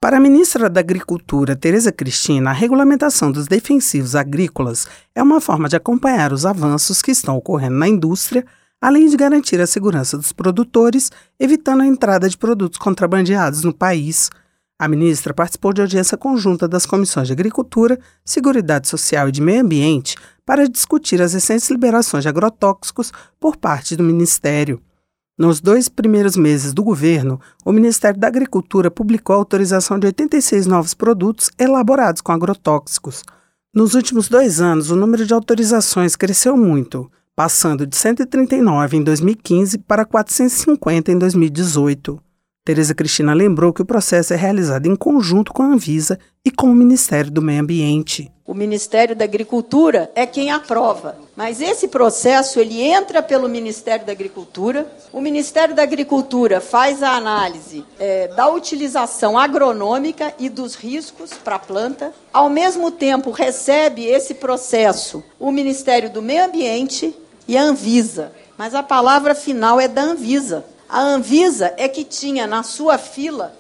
Para a ministra da Agricultura, Tereza Cristina, a regulamentação dos defensivos agrícolas é uma forma de acompanhar os avanços que estão ocorrendo na indústria, além de garantir a segurança dos produtores, evitando a entrada de produtos contrabandeados no país. A ministra participou de audiência conjunta das comissões de Agricultura, Seguridade Social e de Meio Ambiente para discutir as recentes liberações de agrotóxicos por parte do Ministério. Nos 2 primeiros meses do governo, o Ministério da Agricultura publicou a autorização de 86 novos produtos elaborados com agrotóxicos. Nos últimos 2 anos, o número de autorizações cresceu muito, passando de 139 em 2015 para 450 em 2018. Tereza Cristina lembrou que o processo é realizado em conjunto com a Anvisa e com o Ministério do Meio Ambiente. O Ministério da Agricultura é quem aprova, mas esse processo ele entra pelo Ministério da Agricultura. O Ministério da Agricultura faz a análise da utilização agronômica e dos riscos para a planta. Ao mesmo tempo, recebe esse processo o Ministério do Meio Ambiente e a Anvisa, mas a palavra final é da Anvisa. A Anvisa é que tinha na sua fila,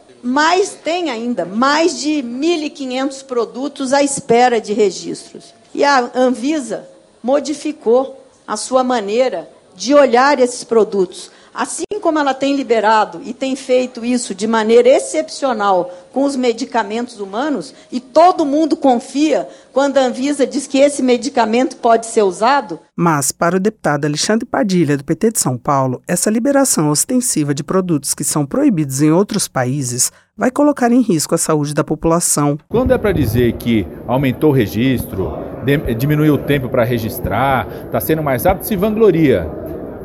tem ainda mais de 1.500 produtos à espera de registros. E a Anvisa modificou a sua maneira de olhar esses produtos. Assim como ela tem liberado e tem feito isso de maneira excepcional com os medicamentos humanos, e todo mundo confia quando a Anvisa diz que esse medicamento pode ser usado. Mas, para o deputado Alexandre Padilha, do PT de São Paulo, essa liberação ostensiva de produtos que são proibidos em outros países vai colocar em risco a saúde da população. Quando é para dizer que aumentou o registro, diminuiu o tempo para registrar, está sendo mais rápido, se vangloria.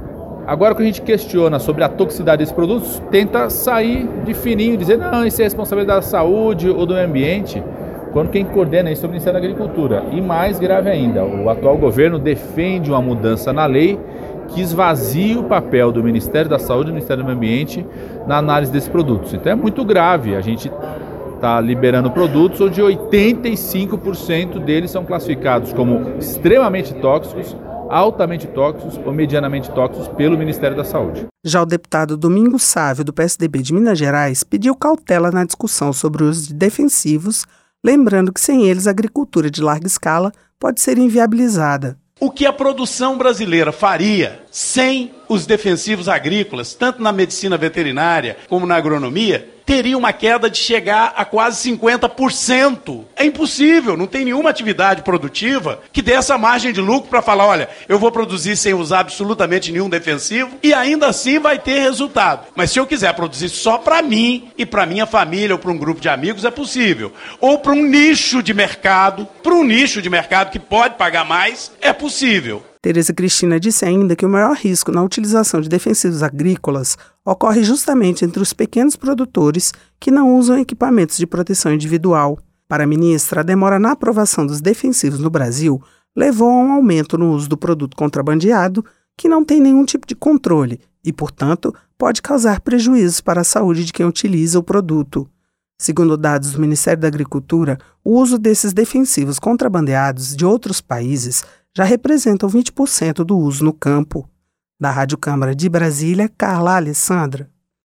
Agora que a gente questiona sobre a toxicidade desses produtos, tenta sair de fininho e dizer não, isso é responsabilidade da saúde ou do meio ambiente, quando quem coordena isso é o Ministério da Agricultura. E mais grave ainda, o atual governo defende uma mudança na lei que esvazia o papel do Ministério da Saúde e do Ministério do Meio Ambiente na análise desses produtos. Então é muito grave, a gente está liberando produtos onde 85% deles são classificados como extremamente tóxicos, altamente tóxicos ou medianamente tóxicos pelo Ministério da Saúde. Já o deputado Domingos Sávio, do PSDB de Minas Gerais, pediu cautela na discussão sobre o uso de defensivos, lembrando que sem eles a agricultura de larga escala pode ser inviabilizada. O que a produção brasileira faria sem os defensivos agrícolas, tanto na medicina veterinária como na agronomia, teria uma queda de chegar a quase 50%. É impossível, não tem nenhuma atividade produtiva que dê essa margem de lucro para falar, olha, eu vou produzir sem usar absolutamente nenhum defensivo e ainda assim vai ter resultado. Mas se eu quiser produzir só para mim e para minha família ou para um grupo de amigos, é possível. Ou para um nicho de mercado, que pode pagar mais, é possível. Tereza Cristina disse ainda que o maior risco na utilização de defensivos agrícolas ocorre justamente entre os pequenos produtores que não usam equipamentos de proteção individual. Para a ministra, a demora na aprovação dos defensivos no Brasil levou a um aumento no uso do produto contrabandeado que não tem nenhum tipo de controle e, portanto, pode causar prejuízos para a saúde de quem utiliza o produto. Segundo dados do Ministério da Agricultura, o uso desses defensivos contrabandeados de outros países já representam 20% do uso no campo. Da Rádio Câmara de Brasília, Carla Alessandra.